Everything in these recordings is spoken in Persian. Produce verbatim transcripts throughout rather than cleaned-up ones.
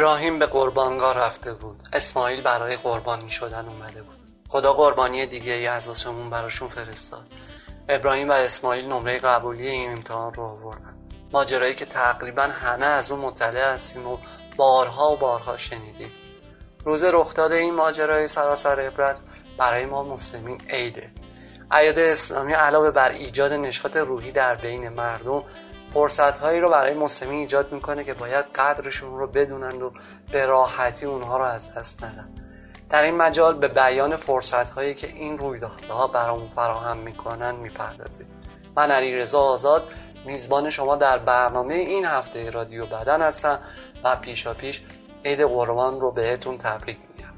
ابراهیم به قربانگاه رفته بود. اسماعیل برای قربانی شدن اومده بود. خدا قربانی دیگه ای از آسمون براشون فرستاد. ابراهیم و اسماعیل نمره قبولی این امتحان رو آوردن. ماجرایی که تقریبا همه از اون مطلع هستیم و بارها و بارها شنیدیم. روز رخ داده این ماجرای سراسر عبرت برای ما مسلمین عیده. اعیاد اسلامی علاوه بر ایجاد نشاط روحی در بین مردم، فرصت‌هایی رو برای مسلمین ایجاد میکنه که باید قدرشون رو بدونن و به راحتی اونها رو از دست ندن. در این مجال به بیان فرصت‌هایی که این رویدادها برامون فراهم میکنن میپردازیم. من علیرضا آزاد میزبان شما در برنامه این هفته رادیو بدن هستم و پیشا پیش عید قربان رو بهتون تبریک میگم.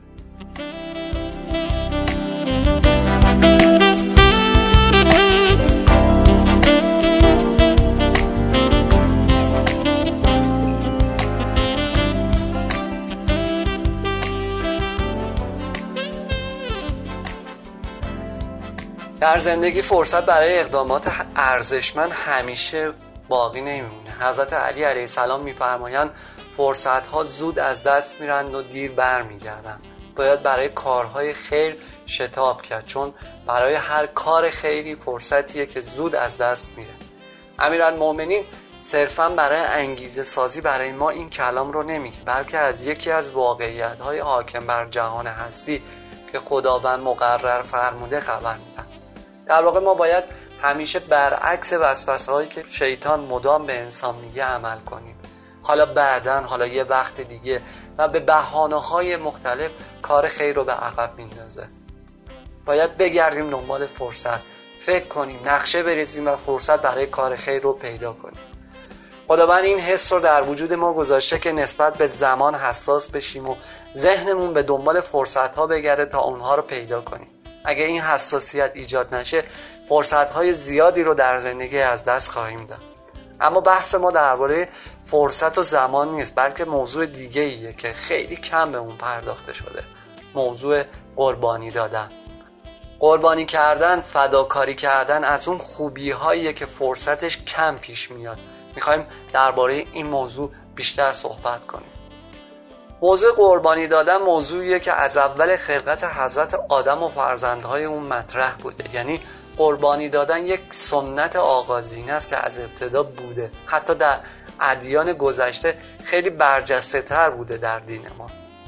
در زندگی فرصت برای اقدامات ارزشمند همیشه باقی نمیمونه. حضرت علی علیه السلام میفرمایند فرصت‌ها زود از دست میرند و دیر برمیگردند. باید برای کارهای خیر شتاب کرد، چون برای هر کار خیری فرصتیه که زود از دست میره. امیرالمومنین صرفاً برای انگیزه سازی برای ما این کلام رو نمیگه، بلکه از یکی از واقعیت‌های حاکم بر جهان هستی که خداوند مقرر فرموده خبر میدن. در واقع ما باید همیشه برعکس وسوسه‌هایی که شیطان مدام به انسان میگه عمل کنیم. حالا بعدن، حالا یه وقت دیگه، و به بهانه‌های مختلف کار خیر رو به عقب میندازه. باید بگردیم دنبال فرصت، فکر کنیم، نقشه بریزیم و فرصت برای کار خیر رو پیدا کنیم. خداوند این حس رو در وجود ما گذاشته که نسبت به زمان حساس بشیم و ذهنمون به دنبال فرصت‌ها بگره تا اونها رو پیدا کنیم. اگه این حساسیت ایجاد نشه، فرصت‌های زیادی رو در زندگی از دست خواهیم داد. اما بحث ما درباره فرصت و زمان نیست، بلکه موضوع دیگه ایه که خیلی کم به اون پرداخته شده. موضوع قربانی دادن. قربانی کردن، فداکاری کردن از اون خوبی‌هاییه که فرصتش کم پیش میاد. میخوایم درباره این موضوع بیشتر صحبت کنیم. موضوع قربانی دادن موضوعیه که از اول خلقت حضرت آدم و فرزندهای اون مطرح بوده. یعنی قربانی دادن یک سنت آغازینه است که از ابتدا بوده. حتی در ادیان گذشته خیلی برجسته تر بوده در دین ما.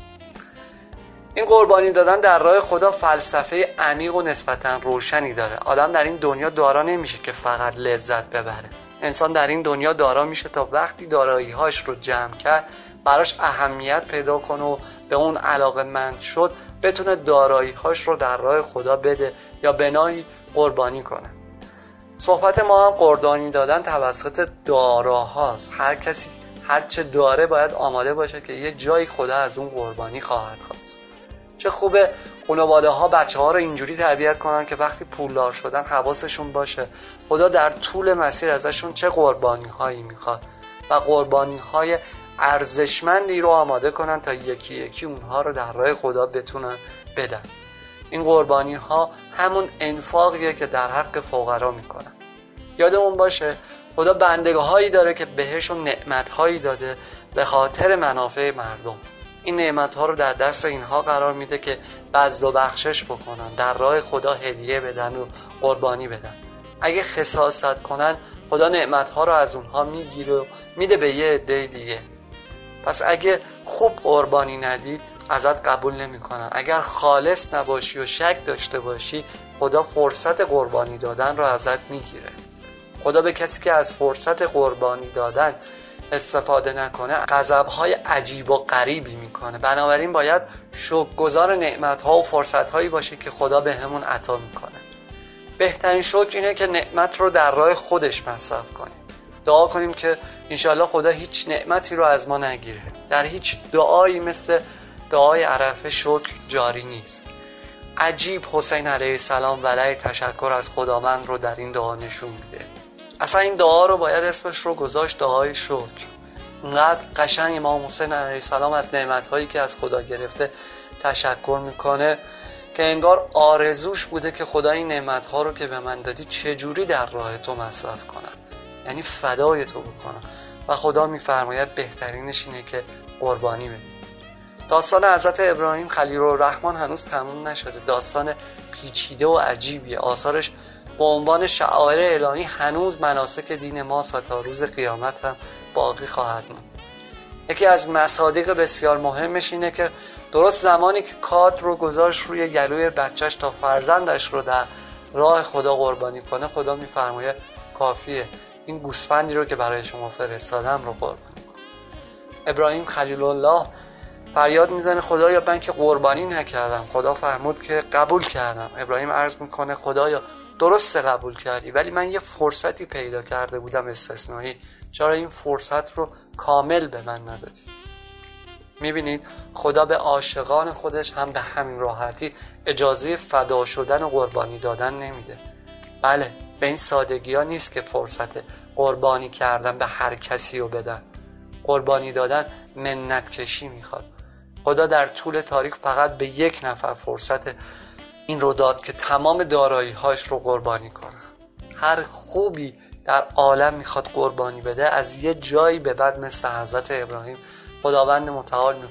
این قربانی دادن در راه خدا فلسفه عمیق و نسبتاً روشنی داره. آدم در این دنیا دارا نمیشه که فقط لذت ببره. انسان در این دنیا دارا میشه تا وقتی دارایی‌هاش رو جمع کرد، براش اهمیت پیدا کنه و به اون علاقه‌مند شد، بتونه دارایی‌هاش رو در راه خدا بده یا بنایی قربانی کنه. صحبت ما هم قربانی دادن توسط داراهاست. هر کسی هر چه داره باید آماده باشه که یه جایی خدا از اون قربانی خواهد خواست. چه خوبه خانواده ها بچه ها رو اینجوری تربیت کنن که وقتی پولدار شدن حواسشون باشه خدا در طول مسیر ازشون چه قربانی هایی میخواد و قربانی های ارزشمندی رو آماده کنن تا یکی یکی اونها رو در راه خدا بتونن بدن. این قربانی ها همون انفاقیه که در حق فقرا میکنن. یادمون باشه خدا بندگه هایی داره که بهشون نعمت هایی داده به خاطر منافع مردم. این نعمت ها رو در دست اینها قرار میده که بذل و بخشش بکنن، در راه خدا هدیه بدن و قربانی بدن. اگه خساست کنن خدا نعمت ها رو از اونها میگیره و میده به یه عده دیگه. پس اگه خوب قربانی ندی ازت قبول نمی کنن. اگر خالص نباشی و شک داشته باشی خدا فرصت قربانی دادن رو ازت میگیره. خدا به کسی که از فرصت قربانی دادن استفاده نکنه غضب‌های عجیب و غریبی میکنه. بنابراین باید شکرگزار نعمت‌ها و فرصت‌هایی باشه که خدا به همون عطا میکنه. بهترین شکر اینه که نعمت رو در راه خودش مصرف کنیم. دعا کنیم که انشالله خدا هیچ نعمتی رو از ما نگیره. در هیچ دعایی مثل دعای عرفه شکر جاری نیست. عجیب حسین علیه السلام ولای تشکر از خداوند رو در این دعا نشون میده. اصلا این دعا رو باید اسمش رو گذاشت دعای شکر. اونقدر قشنگ امام حسین علیه السلام از نعمت‌هایی که از خدا گرفته تشکر میکنه که انگار آرزوش بوده که خدا این نعمت‌ها رو که به من دادی چجوری در راه تو مصرف کنم، یعنی فدای تو بکنم. و خدا میفرماید بهترینش اینه که قربانی بدی. داستان حضرت ابراهیم خلیل الرحمن هنوز تموم نشده. داستان پیچیده و عجیبیه. آثارش با عنوان شعائر الهی هنوز مناسک دین ماست و تا روز قیامت هم باقی خواهد موند. یکی از مصادیق بسیار مهمش اینه که درست زمانی که کاد رو گذاشت روی گلوی بچهش تا فرزندش رو در راه خدا قربانی کنه، خدا میفرماید کافیه، این گوسفندی رو که برای شما فرستادم رو قربانی کن. ابراهیم خلیل الله فریاد میزنه خدایا من که قربانی نکردم. خدا فرمود که قبول کردم. ابراهیم عرض میکنه خدایا درسته قبول کردی، ولی من یه فرصتی پیدا کرده بودم استثنایی، چرا این فرصت رو کامل به من ندادی؟ میبینید خدا به عاشقان خودش هم به همین راحتی اجازه فدا شدن و قربانی دادن نمیده. بله، به این سادگی ها نیست که فرصت قربانی کردن به هر کسی رو بدن. قربانی دادن منت کشی میخواد. خدا در طول تاریخ فقط به یک نفر فرصت این رو داد که تمام دارایی هاش رو قربانی کنه. هر خوبی در عالم میخواد قربانی بده، از یه جایی به بعد مثل حضرت ابراهیم خداوند متعال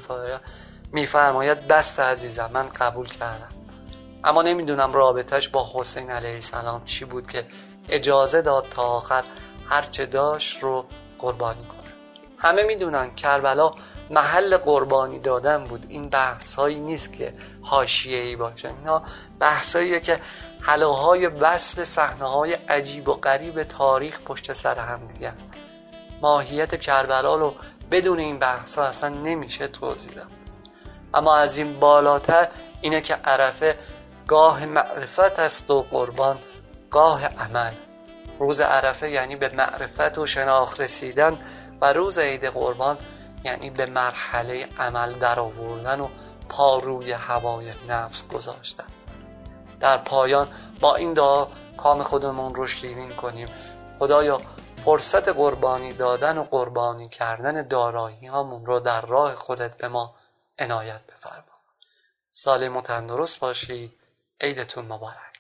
میفرماید بس عزیزم من قبول کردم. اما نمیدونم رابطش با حسین علیه السلام چی بود که اجازه داد تا آخر هرچه داشت رو قربانی کنه. همه میدونن کربلا محل قربانی دادن بود. این بحثایی نیست که حاشیه‌ای باشه، اینا بحثاییه که حلقه‌های وصل صحنه‌های عجیب و غریب تاریخ پشت سر هم دیگه. ماهیت کربلا رو بدون این بحثا اصلا نمیشه توضیح داد. اما از این بالاتر اینه که عرفه گاه معرفت است و قربان گاه عمل. روز عرفه یعنی به معرفت و شناخت رسیدن و روز عید قربان یعنی به مرحله عمل در آوردن و پا روی هوای نفس گذاشتن. در پایان با این دعا کام خودمون رو شیرین کنیم. خدایا فرصت قربانی دادن و قربانی کردن دارایی هامون رو در راه خودت به ما عنایت بفرما. سالم و تندرست باشید. عیدتون مبارک.